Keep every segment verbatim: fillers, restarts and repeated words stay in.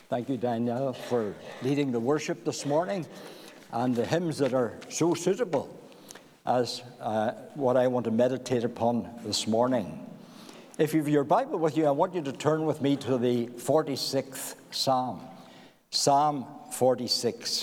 Thank you, Danielle, for leading the worship this morning and the hymns that are so suitable as uh, what I want to meditate upon this morning. If you have your Bible with you, I want you to turn with me to the forty-sixth Psalm, Psalm forty-six.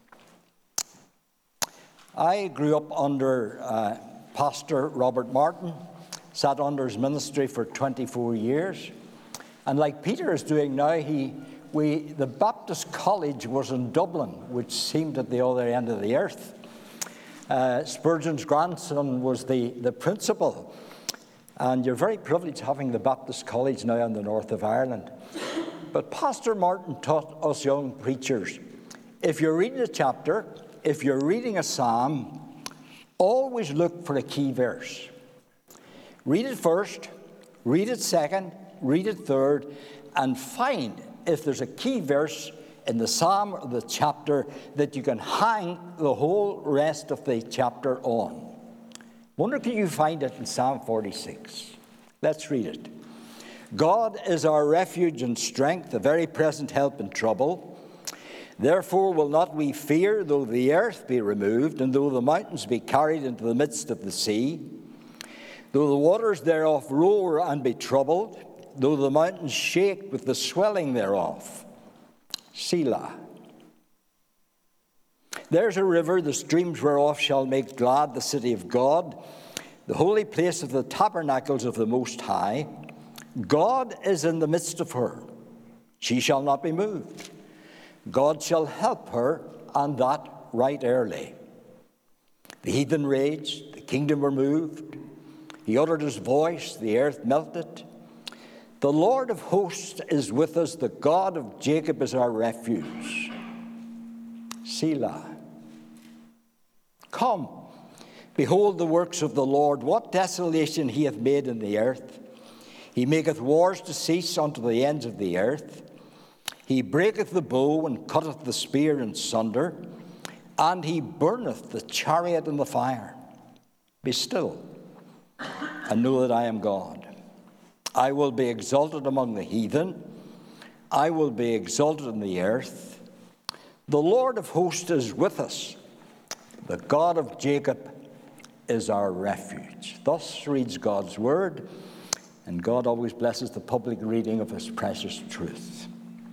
I grew up under uh, Pastor Robert Martin, sat under his ministry for twenty-four years, and like Peter is doing now, he We, the Baptist College was in Dublin, which seemed at the other end of the earth. Uh, Spurgeon's grandson was the, the principal. And you're very privileged having the Baptist College now in the north of Ireland. But Pastor Martin taught us young preachers, if you're reading a chapter, if you're reading a psalm, always look for a key verse. Read it first, read it second, read it third, and find if there's a key verse in the psalm or the chapter that you can hang the whole rest of the chapter on. Wonder can you find it in Psalm forty-six? Let's read it. God is our refuge and strength, a very present help in trouble. Therefore will not we fear, though the earth be removed, and though the mountains be carried into the midst of the sea, though the waters thereof roar and be troubled, though the mountains shake with the swelling thereof. Selah. There's a river, the streams whereof shall make glad the city of God, the holy place of the tabernacles of the Most High. God is in the midst of her. She shall not be moved. God shall help her, and that right early. The heathen raged, the kingdom were moved. He uttered his voice, the earth melted. The Lord of hosts is with us. The God of Jacob is our refuge. Selah. Come, behold the works of the Lord, what desolation he hath made in the earth. He maketh wars to cease unto the ends of the earth. He breaketh the bow and cutteth the spear in sunder, and he burneth the chariot in the fire. Be still, and know that I am God. I will be exalted among the heathen. I will be exalted in the earth. The Lord of hosts is with us. The God of Jacob is our refuge. Thus reads God's word, and God always blesses the public reading of his precious truth.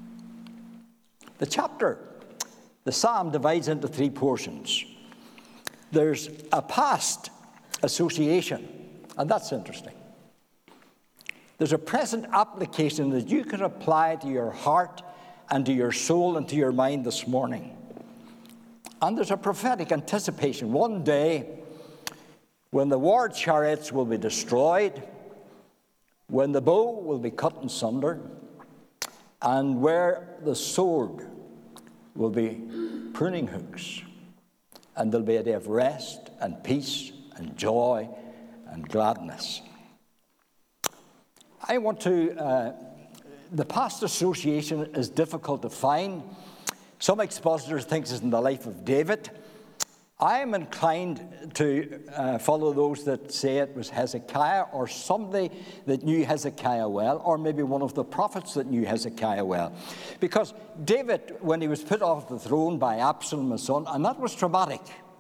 The chapter, the psalm, divides into three portions. There's a past association, and that's interesting. There's a present application that you can apply to your heart and to your soul and to your mind this morning. And there's a prophetic anticipation. One day, when the war chariots will be destroyed, when the bow will be cut in sunder, and where the sword will be pruning hooks, and there'll be a day of rest and peace and joy and gladness. I want to, uh, the past association is difficult to find. Some expositors think it's in the life of David. I am inclined to uh, follow those that say it was Hezekiah or somebody that knew Hezekiah well, or maybe one of the prophets that knew Hezekiah well. Because David, when he was put off the throne by Absalom, his son, and that was traumatic.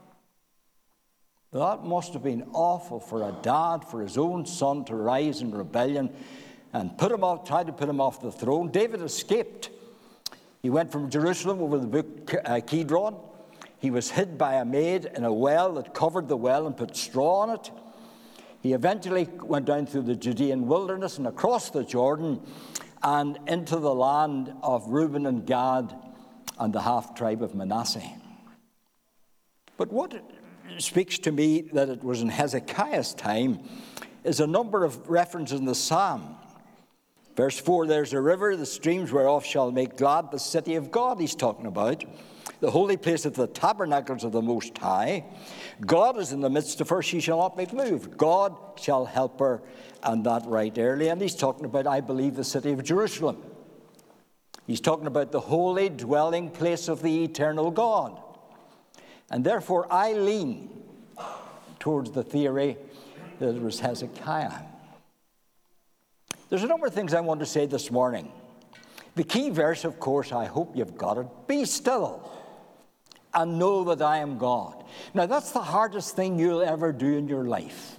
That must have been awful for a dad, for his own son to rise in rebellion and put him off, try to put him off the throne. David escaped. He went from Jerusalem over the brook uh, Kidron. He was hid by a maid in a well that covered the well and put straw on it. He eventually went down through the Judean wilderness and across the Jordan and into the land of Reuben and Gad and the half-tribe of Manasseh. But what speaks to me that it was in Hezekiah's time is a number of references in the psalm. Verse four, there's a river, the streams whereof shall make glad the city of God, he's talking about. The holy place of the tabernacles of the Most High. God is in the midst of her, she shall not be moved. God shall help her, and that right early. And he's talking about, I believe, the city of Jerusalem. He's talking about the holy dwelling place of the eternal God. And therefore, I lean towards the theory that it was Hezekiah. There's a number of things I want to say this morning. The key verse, of course, I hope you've got it. Be still and know that I am God. Now, that's the hardest thing you'll ever do in your life.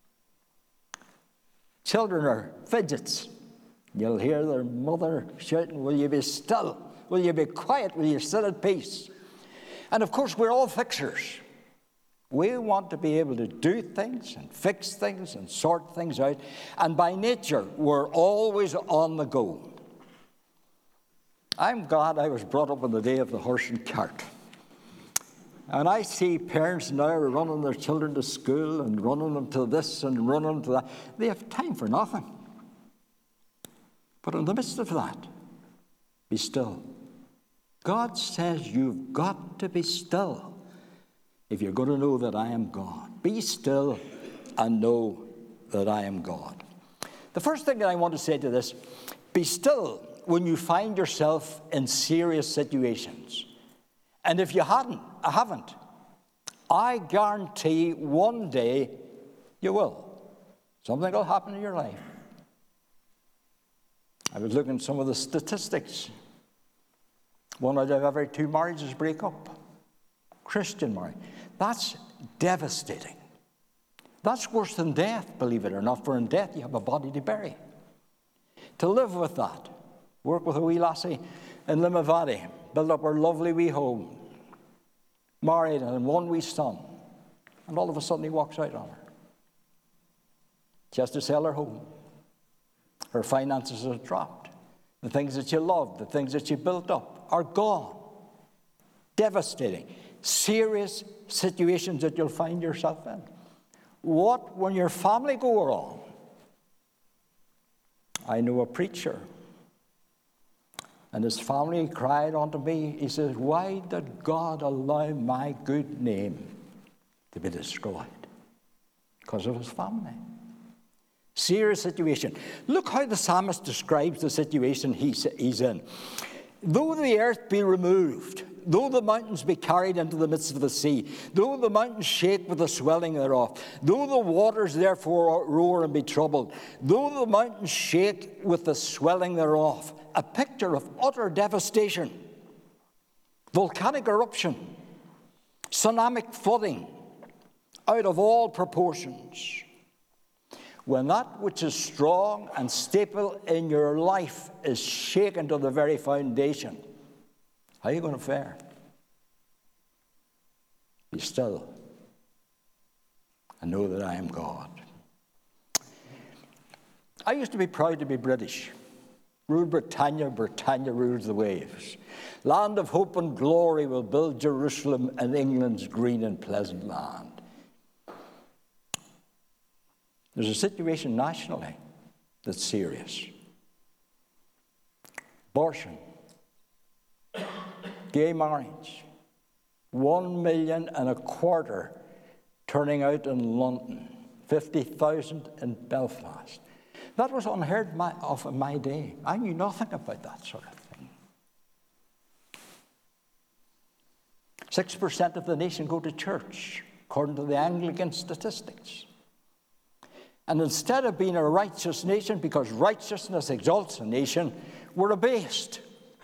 Children are fidgets. You'll hear their mother shouting, will you be still? Will you be quiet? Will you sit at peace? And of course, we're all fixers. We want to be able to do things and fix things and sort things out. And by nature, we're always on the go. I'm glad I was brought up in the day of the horse and cart. And I see parents now running their children to school and running them to this and running them to that. They have time for nothing. But in the midst of that, be still. God says you've got to be still if you're going to know that I am God. Be still and know that I am God. The first thing that I want to say to this, be still when you find yourself in serious situations. And if you hadn't, I haven't, I guarantee one day you will. Something will happen in your life. I was looking at some of the statistics. One out of every two marriages break up. Christian marriage. That's devastating. That's worse than death, believe it or not, for in death you have a body to bury. To live with that, work with a wee lassie in Limavady, build up her lovely wee home, married and one wee son, and all of a sudden he walks out on her. She has to sell her home. Her finances have dropped. The things that you loved, the things that you built up are gone. Devastating. Serious situations that you'll find yourself in. What when your family go wrong? I know a preacher, and his family cried unto me. He says, why did God allow my good name to be destroyed? Because of his family. Serious situation. Look how the psalmist describes the situation he's, he's in. Though the earth be removed, though the mountains be carried into the midst of the sea, though the mountains shake with the swelling thereof, though the waters therefore roar and be troubled, though the mountains shake with the swelling thereof, a picture of utter devastation, volcanic eruption, tsunamic flooding, out of all proportions. When that which is strong and stable in your life is shaken to the very foundation, how are you going to fare? Be still and know that I am God. I used to be proud to be British. Rule Britannia, Britannia rules the waves. Land of hope and glory will build Jerusalem and England's green and pleasant land. There's a situation nationally that's serious. Abortion, gay marriage, one million and a quarter turning out in London, fifty thousand in Belfast. That was unheard of in my day. I knew nothing about that sort of thing. Six percent of the nation go to church, according to the Anglican statistics. And instead of being a righteous nation, because righteousness exalts a nation, we're abased.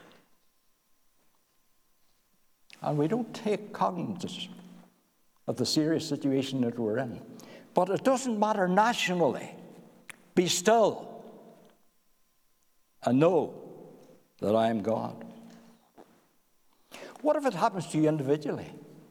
And we don't take cognizance of the serious situation that we're in. But it doesn't matter nationally. Be still and know that I am God. What if it happens to you individually?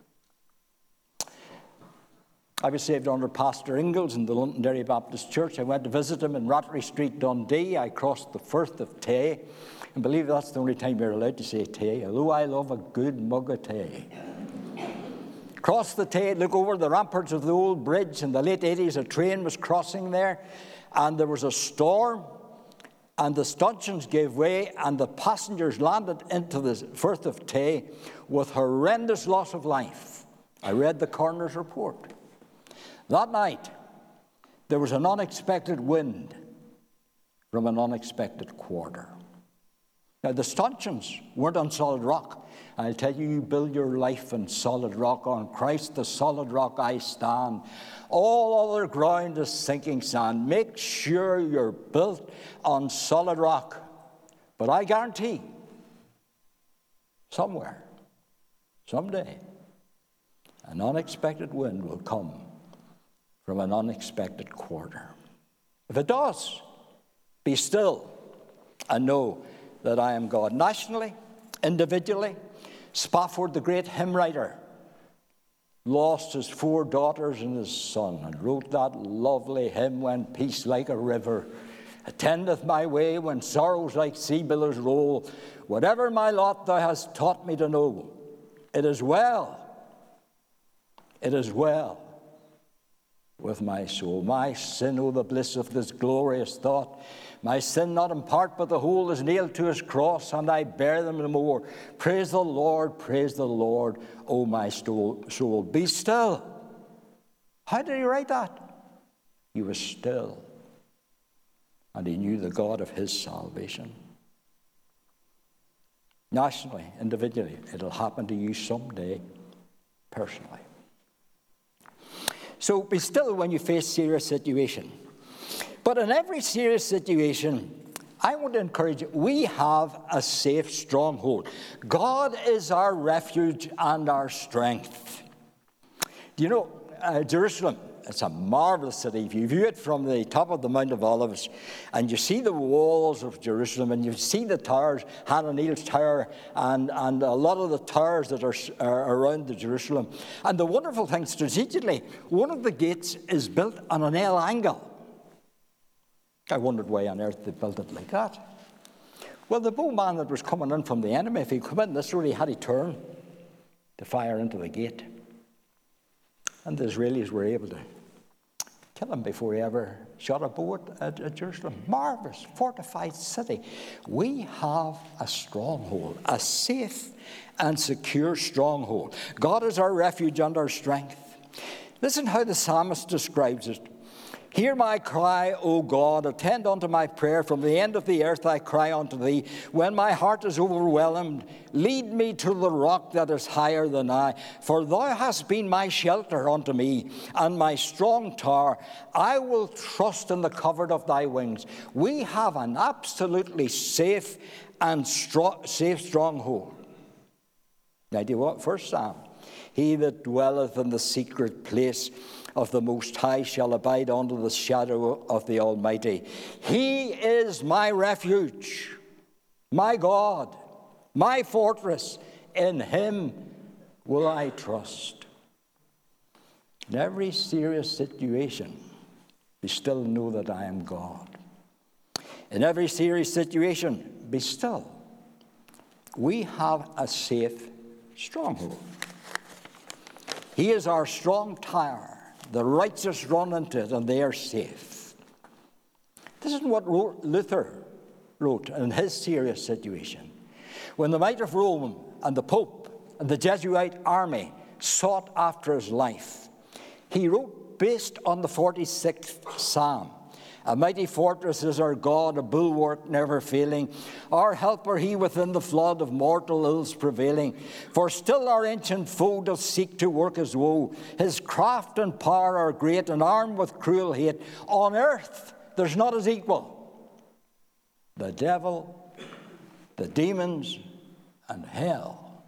I was saved under Pastor Ingalls in the Londonderry Baptist Church. I went to visit him in Rattery Street, Dundee. I crossed the Firth of Tay. And believe that's the only time you're allowed to say Tay, although I love a good mug of Tay. Crossed the Tay, look over the ramparts of the old bridge. In the late eighties, a train was crossing there, and there was a storm, and the stanchions gave way, and the passengers landed into the Firth of Tay with horrendous loss of life. I read the coroner's report. That night, there was an unexpected wind from an unexpected quarter. Now, the stanchions weren't on solid rock. I'll tell you, you build your life on solid rock. On Christ, the solid rock I stand. All other ground is sinking sand. Make sure you're built on solid rock. But I guarantee, somewhere, someday, an unexpected wind will come from an unexpected quarter. If it does, be still and know that I am God. Nationally, individually, Spafford, the great hymn writer, lost his four daughters and his son, and wrote that lovely hymn, When Peace Like a River attendeth my way, when sorrows like sea billows roll. Whatever my lot thou hast taught me to know, it is well, it is well with my soul. My sin, oh, the bliss of this glorious thought. My sin not in part, but the whole is nailed to his cross, and I bear them no more. Praise the Lord, praise the Lord, O my soul. Be still. How did he write that? He was still, and he knew the God of his salvation. Nationally, individually, it'll happen to you someday, personally. So be still when you face serious situation. But in every serious situation, I want to encourage you, we have a safe stronghold. God is our refuge and our strength. Do you know, uh, Jerusalem, it's a marvelous city. If you view it from the top of the Mount of Olives, and you see the walls of Jerusalem, and you see the towers, Hannah Neal's Tower, and, and a lot of the towers that are, are around the Jerusalem. And the wonderful thing, strategically, one of the gates is built on an L angle. I wondered why on earth they built it like that. Well, the bowman that was coming in from the enemy, if he come in this road, he had to turn to fire into the gate. And the Israelis were able to kill him before he ever shot a bow at, at Jerusalem. Marvelous, fortified city. We have a stronghold, a safe and secure stronghold. God is our refuge and our strength. Listen how the psalmist describes it. Hear my cry, O God, attend unto my prayer. From the end of the earth I cry unto thee. When my heart is overwhelmed, lead me to the rock that is higher than I. For thou hast been my shelter unto me, and my strong tower. I will trust in the covert of thy wings. We have an absolutely safe and stro- safe stronghold. Now, do you what? First Psalm. He that dwelleth in the secret place of the Most High shall abide under the shadow of the Almighty. He is my refuge, my God, my fortress. In him will I trust. In every serious situation, be still and know that I am God. In every serious situation, be still. We have a safe stronghold. He is our strong tower. The righteous run into it, and they are safe. This is what Luther wrote in his serious situation. When the might of Rome and the Pope and the Jesuit army sought after his life, he wrote, based on the forty-sixth Psalm, a mighty fortress is our God, a bulwark never failing. Our helper he within the flood of mortal ills prevailing. For still our ancient foe doth seek to work his woe. His craft and power are great, and armed with cruel hate. On earth there's not his equal. The devil, the demons, and hell.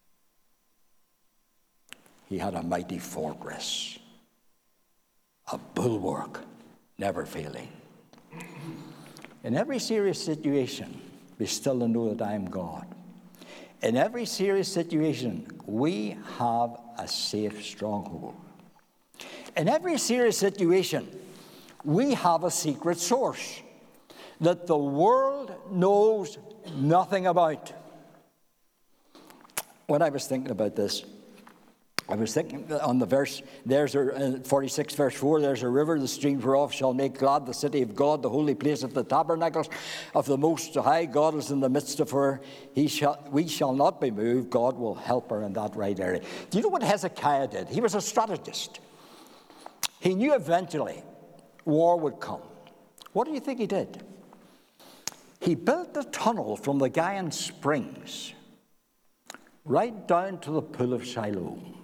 He had a mighty fortress, a bulwark never failing. In every serious situation, be still and know that I am God. In every serious situation, we have a safe stronghold. In every serious situation, we have a secret source that the world knows nothing about. When I was thinking about this, I was thinking on the verse, there's a, forty-six verse four, there's a river, the streams whereof shall make glad the city of God, the holy place of the tabernacles of the Most High. God is in the midst of her. He shall, we shall not be moved. God will help her in that right area. Do you know what Hezekiah did? He was a strategist. He knew eventually war would come. What do you think he did? He built a tunnel from the Gaian Springs right down to the pool of Siloam.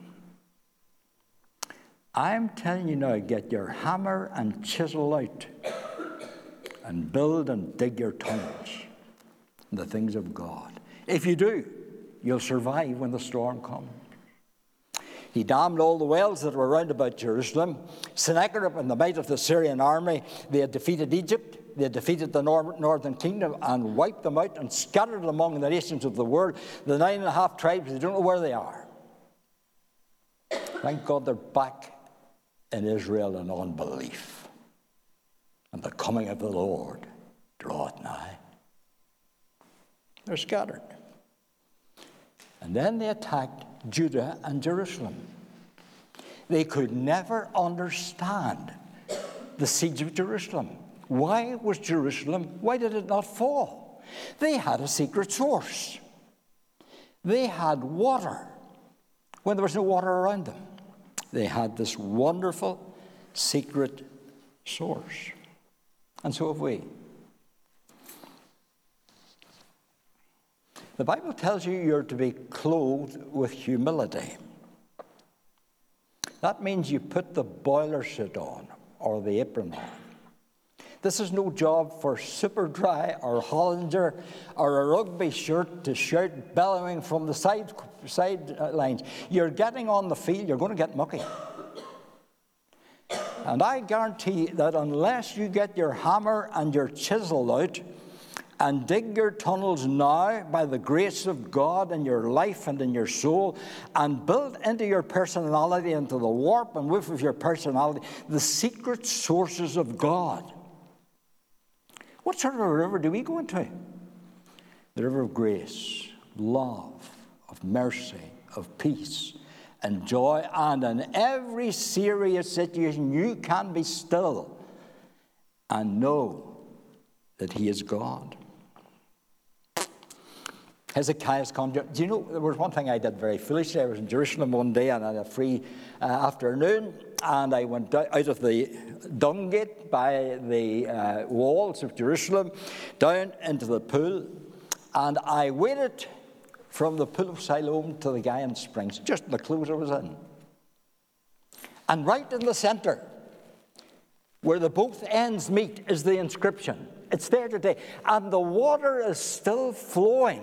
I'm telling you now, get your hammer and chisel out and build and dig your tunnels. in the things of God. If you do, you'll survive when the storm comes. He dammed all the wells that were round about Jerusalem. Sennacherib and the might of the Syrian army, they had defeated Egypt. They had defeated the nor- northern kingdom and wiped them out and scattered them among the nations of the world. The nine and a half tribes, they don't know where they are. Thank God they're back in Israel in unbelief. And the coming of the Lord draweth nigh. They're scattered. And then they attacked Judah and Jerusalem. They could never understand the siege of Jerusalem. Why was Jerusalem, why did it not fall? They had a secret source. They had water when there was no water around them. They had this wonderful secret source. And so have we. The Bible tells you you're to be clothed with humility. That means you put the boiler suit on or the apron on. This is no job for Superdry or Hollinger or a rugby shirt to shout bellowing from the side, side lines. You're getting on the field, you're going to get mucky. And I guarantee that unless you get your hammer and your chisel out and dig your tunnels now by the grace of God in your life and in your soul, and build into your personality, into the warp and woof of your personality, the secret sources of God. What sort of a river do we go into? The river of grace, love, of mercy, of peace, and joy. And in every serious situation, you can be still and know that He is God. Hezekiah's conduct. Do you know, there was one thing I did very foolishly. I was in Jerusalem one day and I had a free uh, afternoon, and I went out of the dung gate by the uh, walls of Jerusalem down into the pool, and I waited from the pool of Siloam to the Gaian Springs, just in the clothes I was in. And right in the center, where the both ends meet, is the inscription. It's there today. And the water is still flowing.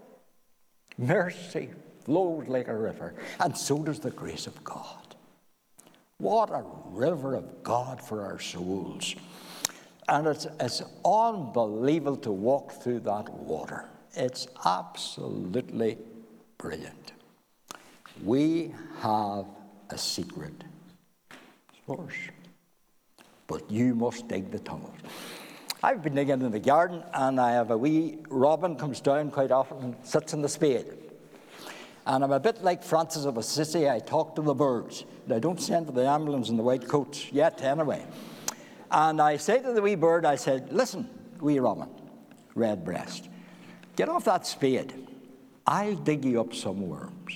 Mercy flows like a river, and so does the grace of God. What a river of God for our souls. And it's, it's unbelievable to walk through that water. It's absolutely brilliant. We have a secret source, but you must dig the tunnels. I've been digging in the garden, and I have a wee robin comes down quite often and sits in the spade. And I'm a bit like Francis of Assisi. I talk to the birds. I don't send to the ambulance in the white coats yet, anyway. And I say to the wee bird, I said, listen, wee robin, redbreast, get off that spade. I'll dig you up some worms.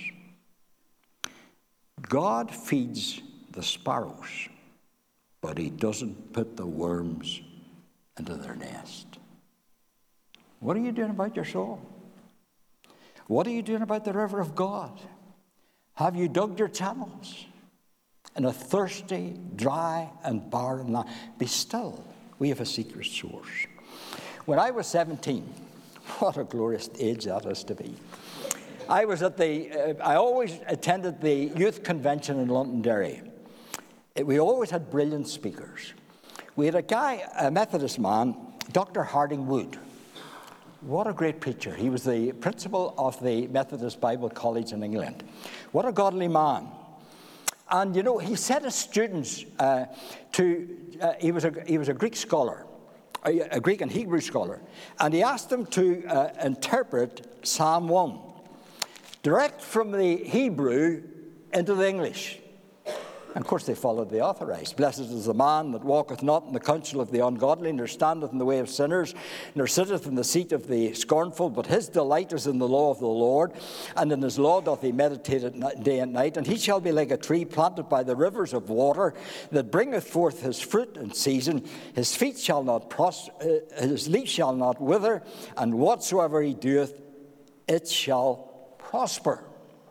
God feeds the sparrows, but He doesn't put the worms into their nest. What are you doing about your soul? What are you doing about the river of God? Have you dug your channels in a thirsty, dry, and barren land? Be still. We have a secret source. When I was seventeen, what a glorious age that is to be. I was at the, uh, I always attended the youth convention in Londonderry. It, we always had brilliant speakers. We had a guy, a Methodist man, Doctor Harding Wood. What a great preacher. He was the principal of the Methodist Bible College in England. What a godly man. And, you know, he set his students uh, to, uh, he, was a, he was a Greek scholar, a, a Greek and Hebrew scholar, and he asked them to uh, interpret Psalm one, direct from the Hebrew into the English. And of course, they followed the authorized. Blessed is the man that walketh not in the counsel of the ungodly, nor standeth in the way of sinners, nor sitteth in the seat of the scornful, but his delight is in the law of the Lord, and in his law doth he meditate at day and night. And he shall be like a tree planted by the rivers of water, that bringeth forth his fruit in season. His feet shall not pros- uh, his leaf shall not wither, and whatsoever he doeth, it shall prosper.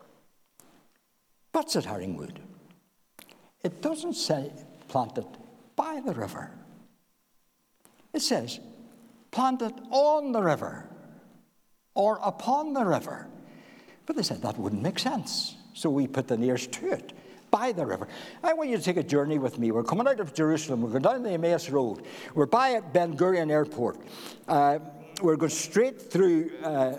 But, said Harding Wood, it doesn't say planted by the river. It says planted on the river. or upon the river. But they said that wouldn't make sense. So we put the nearest to it, by the river. I want you to take a journey with me. We're coming out of Jerusalem. We're going down the Emmaus Road. We're by Ben Gurion Airport. Uh, we're going straight through uh,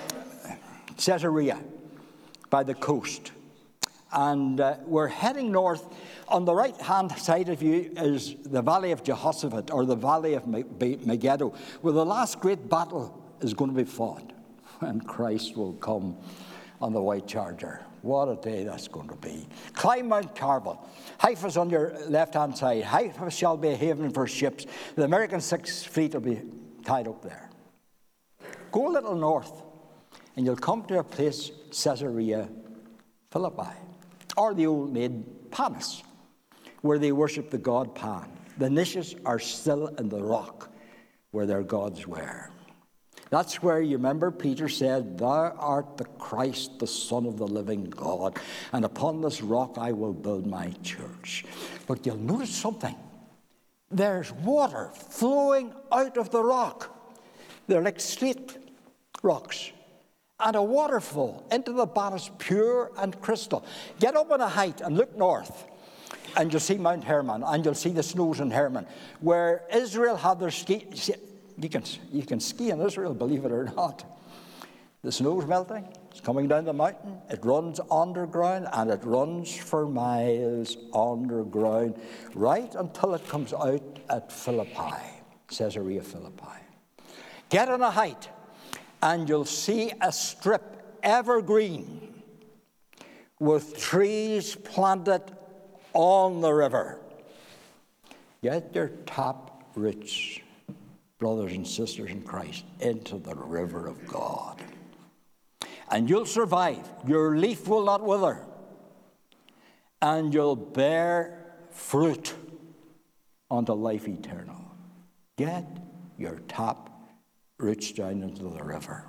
Caesarea by the coast. And uh, we're heading north. On the right-hand side of you is the Valley of Jehoshaphat, or the Valley of Megiddo, where the last great battle is going to be fought, and Christ will come on the white charger. What a day that's going to be. Climb Mount Carmel. Haifa's on your left-hand side. Haifa shall be a haven for ships. The American Sixth Fleet will be tied up there. Go a little north, and you'll come to a place, Caesarea Philippi, or the old name Panis, where they worship the god Pan. The niches are still in the rock where their gods were. That's where, you remember, Peter said, "Thou art the Christ, the Son of the living God, and upon this rock I will build my church." But you'll notice something. There's water flowing out of the rock. They're like slate rocks. And a waterfall into the Panis, pure and crystal. Get up on a height and look north, and you'll see Mount Hermon, and you'll see the snows in Hermon, where Israel had their ski. You can, you can ski in Israel, believe it or not. The snow's melting. It's coming down the mountain. It runs underground, and it runs for miles underground, right until it comes out at Philippi, Caesarea Philippi. Get on a height, and you'll see a strip, evergreen, with trees planted on the river. Get your top roots, brothers and sisters in Christ, into the river of God. And you'll survive. Your leaf will not wither. And you'll bear fruit unto life eternal. Get your top roots down into the river.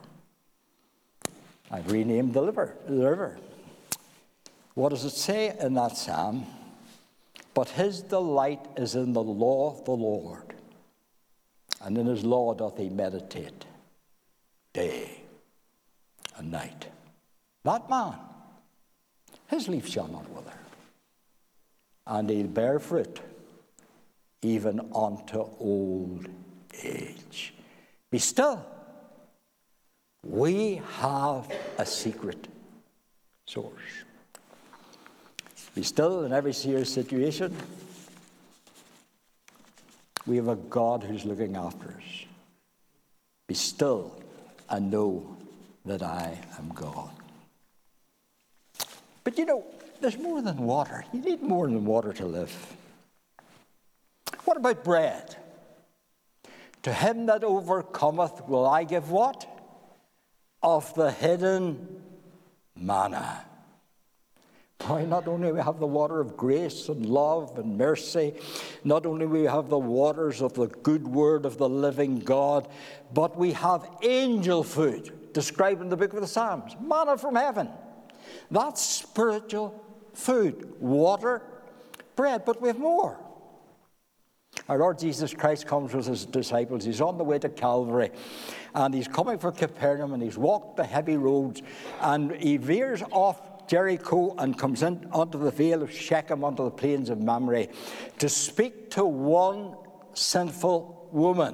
I've renamed the river. The river. What does it say in that psalm? But his delight is in the law of the Lord, and in his law doth he meditate day and night. That man, his leaf shall not wither, and he'll bear fruit even unto old age. Be still. We have a secret source. Be still in every serious situation. We have a God who's looking after us. Be still and know that I am God. But you know, there's more than water. You need more than water to live. What about bread? To him that overcometh will I give what? Of the hidden manna. Why, not only we have the water of grace and love and mercy, not only we have the waters of the good word of the living God, but we have angel food described in the book of the Psalms, manna from heaven. That's spiritual food, water, bread, but we have more. Our Lord Jesus Christ comes with his disciples. He's on the way to Calvary, and he's coming for Capernaum, and he's walked the heavy roads, and he veers off Jericho and comes in onto the vale of Shechem, onto the plains of Mamre, to speak to one sinful woman.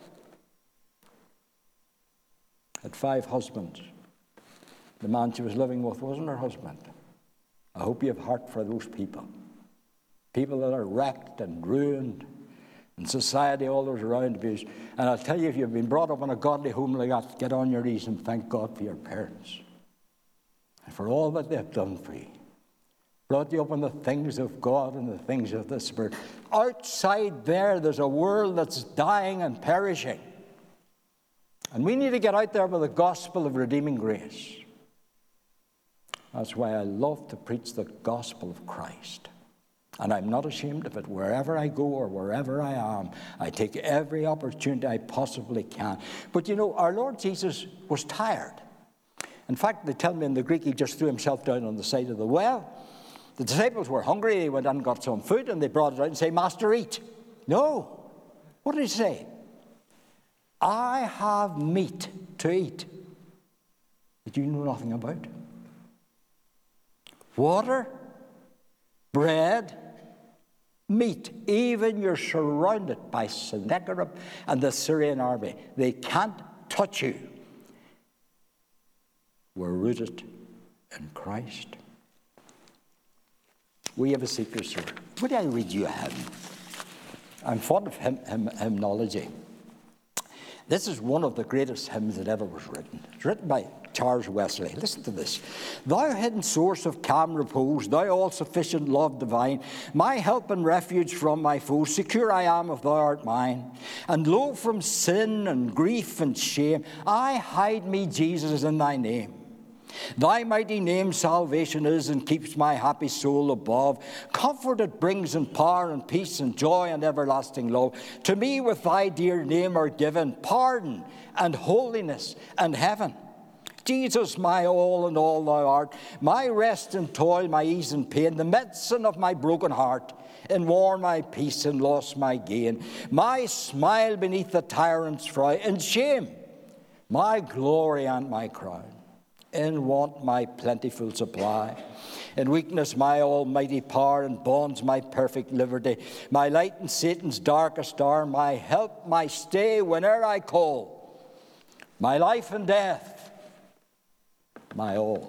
Had five husbands. The man she was living with wasn't her husband. I hope you have heart for those people. People that are wrecked and ruined, and society all those around abuse. And I'll tell you, if you've been brought up in a godly home like that, get on your knees and thank God for your parents and for all that they've done for you. Brought you up in the things of God and the things of the Spirit. Outside there, there's a world that's dying and perishing. And we need to get out there with the gospel of redeeming grace. That's why I love to preach the gospel of Christ. And I'm not ashamed of it. Wherever I go or wherever I am, I take every opportunity I possibly can. But you know, our Lord Jesus was tired. In fact, they tell me in the Greek, he just threw himself down on the side of the well. The disciples were hungry. They went and got some food, and they brought it out and say, "Master, eat." No. What did he say? "I have meat to eat that you know nothing about. Water, bread, meat. Even you're surrounded by Sennacherib and the Syrian army. They can't touch you. We're rooted in Christ. We have a secret sword. Would I read you a hymn? I'm fond of hymn, hymn, hymnology. This is one of the greatest hymns that ever was written. It's written by Charles Wesley. Listen to this. Thou hidden source of calm repose, thou all-sufficient love divine, my help and refuge from my foes, secure I am if thou art mine. And lo, from sin and grief and shame, I hide me, Jesus, in thy name. Thy mighty name salvation is, and keeps my happy soul above. Comfort it brings, and power and peace and joy and everlasting love. To me with thy dear name are given pardon and holiness and heaven. Jesus, my all and all thou art, my rest and toil, my ease and pain, the medicine of my broken heart, in war my peace, and loss my gain, my smile beneath the tyrant's frown, in shame my glory and my crown. In want my plentiful supply, in weakness my almighty power, in bonds my perfect liberty, my light in Satan's darkest hour, my help, my stay whene'er I call, my life and death, my all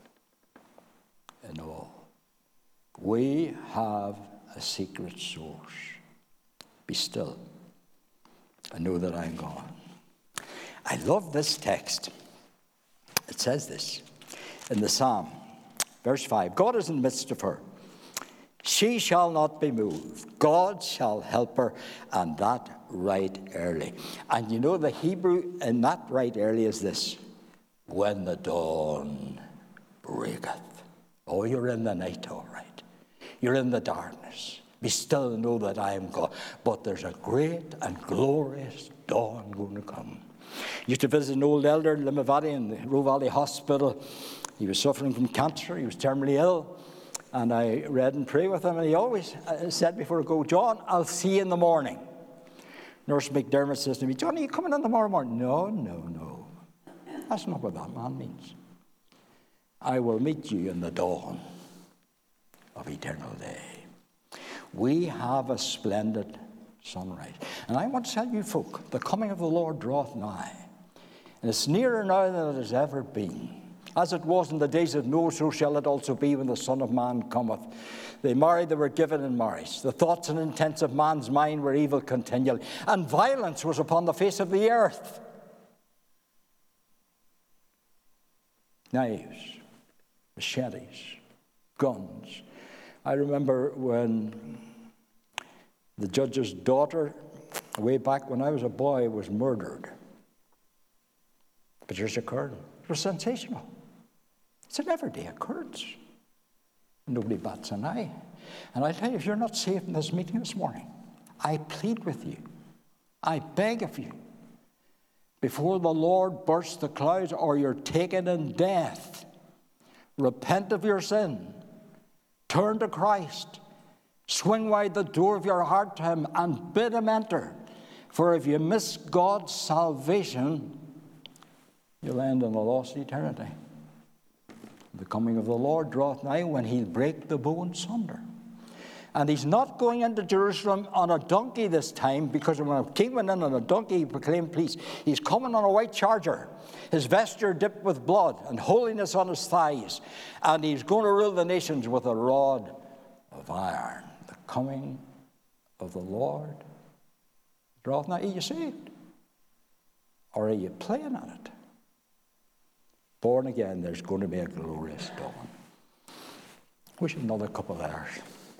in all. We have a secret source. Be still and know that I am God. I love this text. It says this in the Psalm, verse five. God is in the midst of her. She shall not be moved. God shall help her, and that right early. And you know the Hebrew in that right early is this. When the dawn breaketh. Oh, you're in the night, all right. You're in the darkness. Be still and know that I am God. But there's a great and glorious dawn going to come. Used to visit an old elder in Limavady in the Roe Valley Hospital. He was suffering from cancer. He was terminally ill. And I read and prayed with him. And he always said before I go, John, I'll see you in the morning. Nurse McDermott says to me, John, are you coming in tomorrow morning? No, no, no. That's not what that man means. I will meet you in the dawn of eternal day. We have a splendid sunrise. And I want to tell you folk, the coming of the Lord draweth nigh. And it's nearer now than it has ever been. As it was in the days of Noah, so shall it also be when the Son of Man cometh. They married, they were given in marriage. The thoughts and intents of man's mind were evil continually. And violence was upon the face of the earth. Knives, machetes, guns. I remember when the judge's daughter, way back when I was a boy, was murdered. Patricia Curran. It was sensational. It's an everyday occurrence. Nobody bats an eye. And I tell you, if you're not safe in this meeting this morning, I plead with you. I beg of you. Before the Lord bursts the clouds or you're taken in death, repent of your sin. Turn to Christ. Swing wide the door of your heart to him and bid him enter. For if you miss God's salvation, you'll end in a lost eternity. The coming of the Lord draweth nigh, when he'll break the bow in sunder. And he's not going into Jerusalem on a donkey this time, because when a king went in on a donkey, he proclaimed peace. He's coming on a white charger, his vesture dipped with blood, and holiness on his thighs. And he's going to rule the nations with a rod of iron. The coming of the Lord draweth nigh. Are you saved? Or are you playing at it? Born again, there's going to be a glorious dawn. Wish another couple of hours.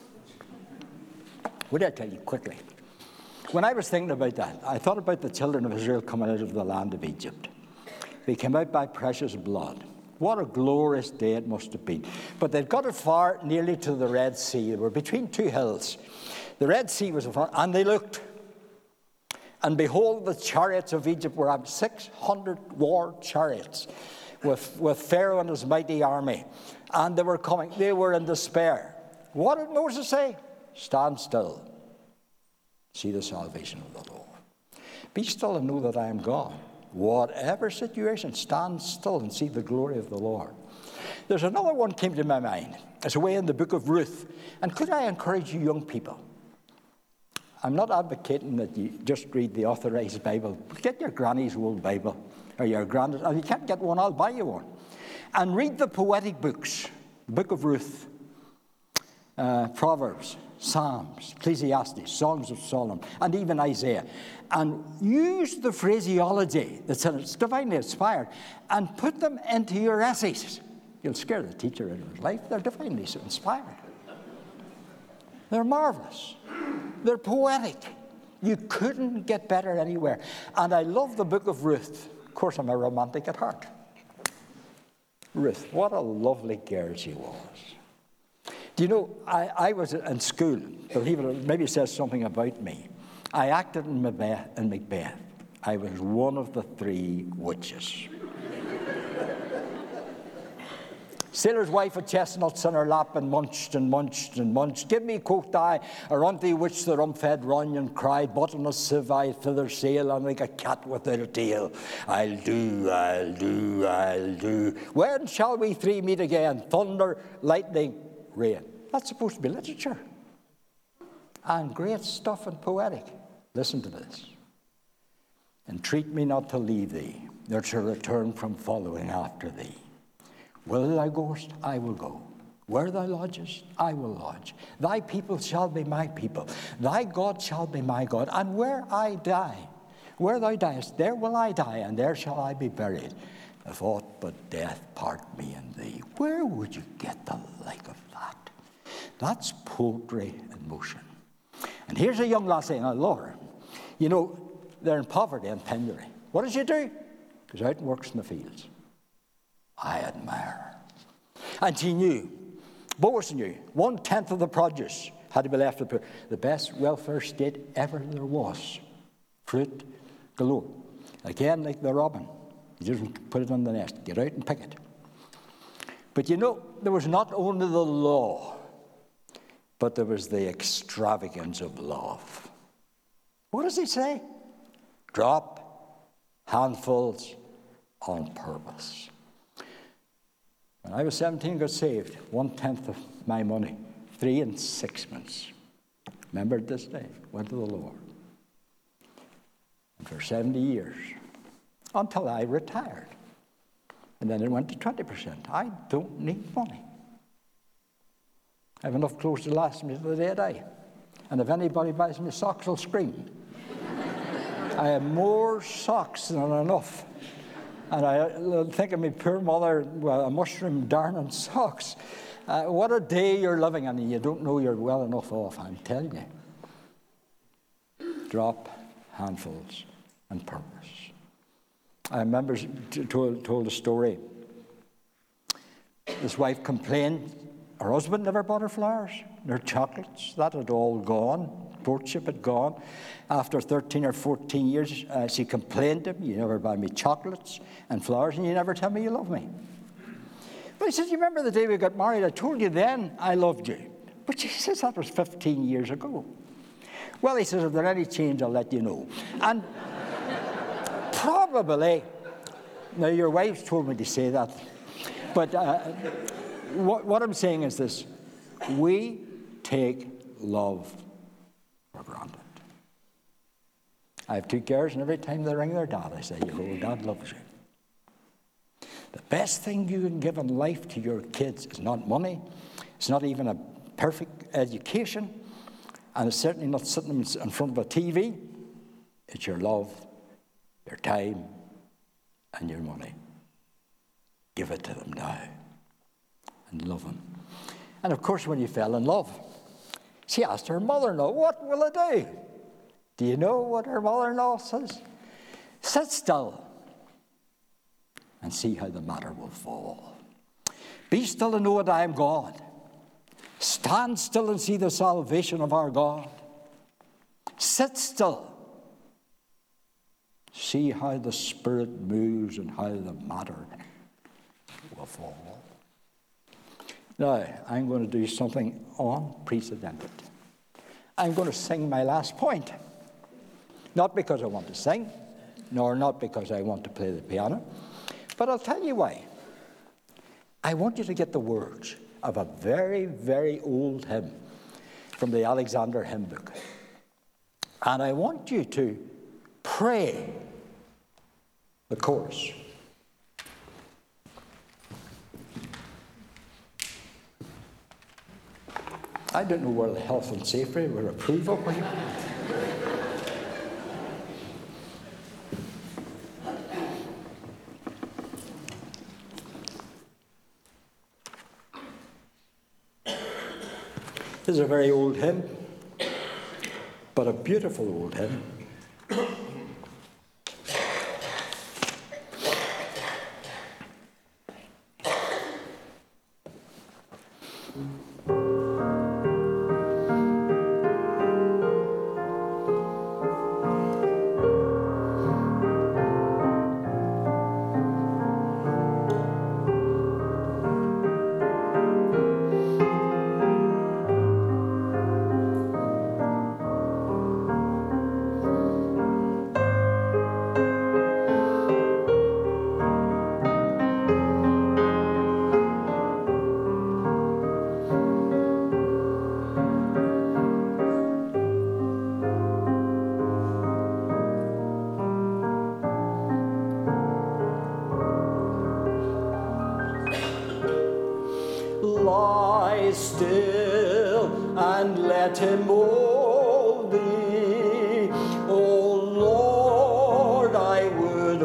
Would I tell you quickly? When I was thinking about that, I thought about the children of Israel coming out of the land of Egypt. They came out by precious blood. What a glorious day it must have been. But they'd got it far, nearly to the Red Sea. They were between two hills. The Red Sea was in front, and they looked. And behold, the chariots of Egypt were up, six hundred war chariots with, with Pharaoh and his mighty army. And they were coming. They were in despair. What did Moses say? Stand still. See the salvation of the Lord. Be still and know that I am God. whatever situation, stand still and see the glory of the Lord. There's another one came to my mind. It's away in the book of Ruth. And could I encourage you young people? I'm not advocating that you just read the Authorized Bible. Get your granny's old Bible, or your granddad. If you can't get one, I'll buy you one. And read the poetic books, the book of Ruth, uh, Proverbs, Psalms, Ecclesiastes, Songs of Solomon, and even Isaiah. And use the phraseology that's divinely inspired and put them into your essays. You'll scare the teacher out of his life. They're divinely inspired. They're marvelous. They're poetic. You couldn't get better anywhere. And I love the book of Ruth. Of course, I'm a romantic at heart. Ruth, what a lovely girl she was. Do you know, I, I was in school, believe it or not, maybe it says something about me. I acted in Macbeth, in Macbeth. I was one of the three witches. Sailor's wife had chestnuts in her lap and munched and munched and munched. Give me, quoth I, a runty which the rum-fed Runyon cried, bottomless sieve I thither sail, and like a cat without a tail. I'll do, I'll do, I'll do. When shall we three meet again? Thunder, lightning, rain. That's supposed to be literature. And great stuff and poetic. Listen to this. Entreat me not to leave thee, nor to return from following after thee. Whither thou goest, I will go. Where thou lodgest, I will lodge. Thy people shall be my people. Thy God shall be my God. And where I die, where thou diest, there will I die, and there shall I be buried. If aught but death part me and thee. Where would you get the like of that? That's poetry in motion. And here's a young lass saying, oh, Lord, you know, they're in poverty and penury. What does she do? Goes out and works in the fields. I admire her. And she knew, Boaz knew, one-tenth of the produce had to be left to the poor. The best welfare state ever there was. Fruit galore. Again, like the robin. You just put it on the nest. Get out and pick it. But you know, there was not only the law, but there was the extravagance of love. What does he say? Drop handfuls on purpose. When I was seventeen, got saved. One-tenth of my money. Three and six months. Remembered this day. Went to the Lord. And for seventy years. Until I retired. And then it went to twenty percent. I don't need money. I have enough clothes to last me to the day I die. And if anybody buys me socks, I'll scream. I have more socks than enough. And I think of my poor mother, well, a mushroom darning socks. Uh, what a day you're living, and you don't know you're well enough off, I'm telling you. Drop handfuls and purpose. I remember told, told a story. This wife complained her husband never bought her flowers, her chocolates. That had all gone. Courtship had gone. After thirteen or fourteen years, uh, she complained to him, you never buy me chocolates and flowers, and you never tell me you love me. But he says, you remember the day we got married? I told you then I loved you. But she says that was fifteen years ago. Well, he says, if there's any change, I'll let you know. And probably, now your wife's told me to say that, but uh, what, what I'm saying is this. We take love for granted. I have two girls, and every time they ring their dad, I say, you know, Dad loves you. The best thing you can give in life to your kids is not money. It's not even a perfect education. And it's certainly not sitting in front of a T V. It's your love, your time, and your money. Give it to them now. And love them. And of course, when you fell in love, she asked her mother-in-law, what will I do? Do you know what her mother-in-law says? Sit still and see how the matter will fall. Be still and know that I am God. Stand still and see the salvation of our God. Sit still. See how the Spirit moves and how the matter will fall. Now, I'm going to do something unprecedented. I'm going to sing my last point. Not because I want to sing, nor not because I want to play the piano, but I'll tell you why. I want you to get the words of a very, very old hymn from the Alexander Hymn Book. And I want you to pray the chorus. I don't know where the health and safety will approve of me. This is a very old hymn, but a beautiful old hymn. Lie still and let him mold thee. O Lord, I would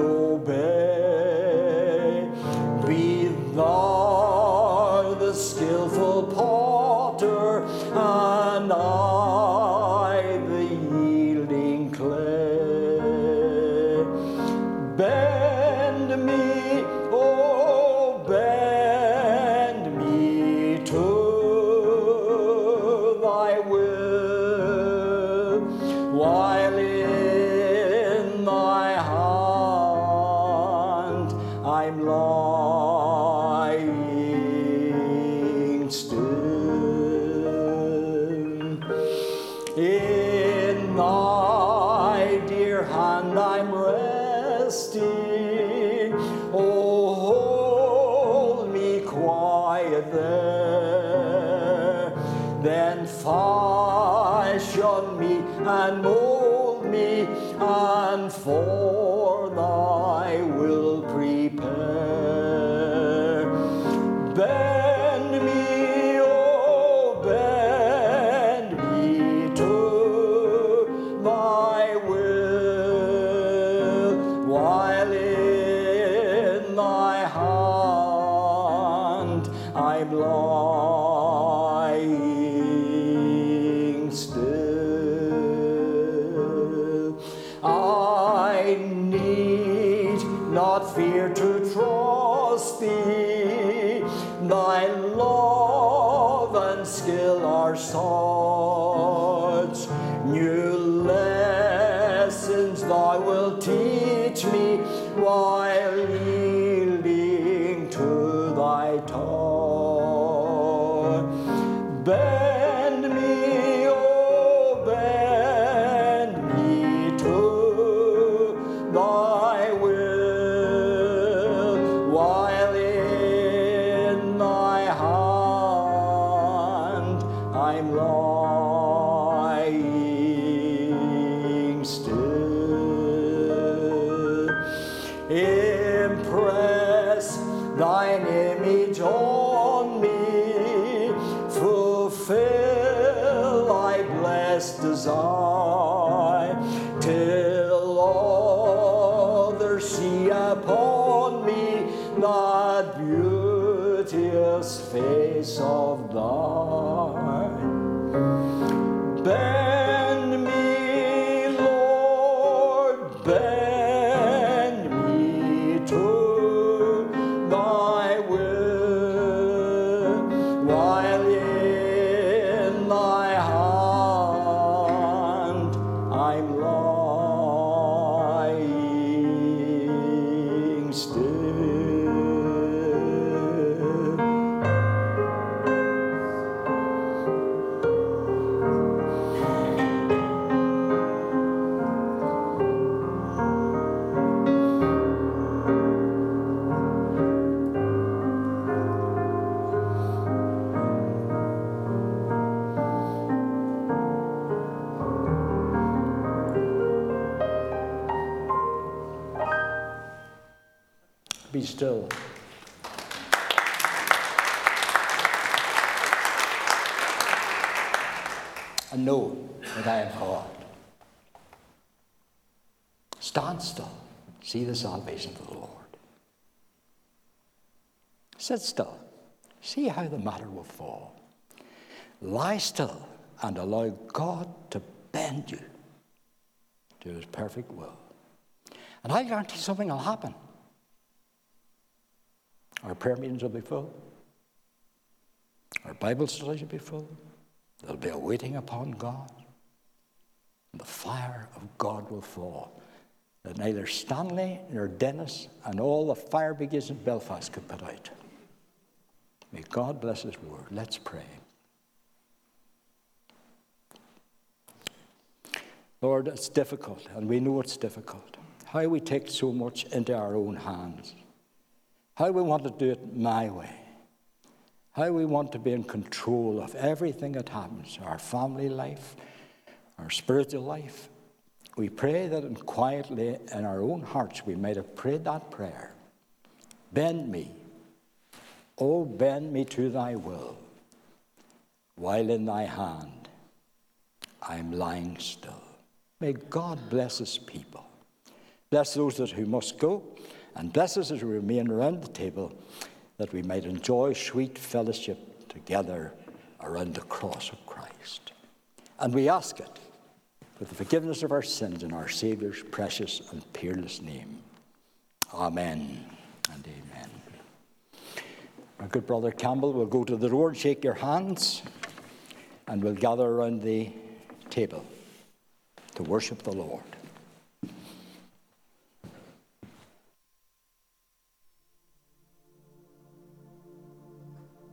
obey. Be thou the skillful potter, and I the yielding clay. Bend me, oh, bend me to thy will, while in thy hand I'm lying still. In thy dear hand I'm resting. Oh, hold me quiet there, then fashion me and mold me, and for thy will prepare. Bend me, oh, bend me to thy will, while in thy hand I'm lying still. I need not fear to trust thee, thy love and skill are such. New lessons thou wilt teach me, while yielding to thy touch. Bend me, oh, bend me to thy will, while in thy hand I'm lying still. Impress thine image on me, fulfill thy blessed design, till others see upon me that beauteous face of thine. Bend me, Lord, bend me to thy will, while in thy hand I'm lying still. still. And know that I am God. Stand still. See the salvation of the Lord. Sit still. See how the matter will fall. Lie still and allow God to bend you to his perfect will. And I guarantee something will happen. Our prayer meetings will be full. Our Bible studies will be full. There'll be a waiting upon God. And the fire of God will fall that neither Stanley nor Dennis and all the fire brigades in Belfast could put out. May God bless his word. Let's pray. Lord, it's difficult, and we know it's difficult. How we take so much into our own hands. How we want to do it my way. How we want to be in control of everything that happens, our family life, our spiritual life. We pray that in quietly in our own hearts we might have prayed that prayer. Bend me, oh, bend me to thy will, while in thy hand I'm lying still. May God bless his people. Bless those that who must go, and bless us as we remain around the table, that we might enjoy sweet fellowship together around the cross of Christ. And we ask it for the forgiveness of our sins in our Saviour's precious and peerless name. Amen and amen. Our good brother Campbell will go to the door and shake your hands, and we'll gather around the table to worship the Lord.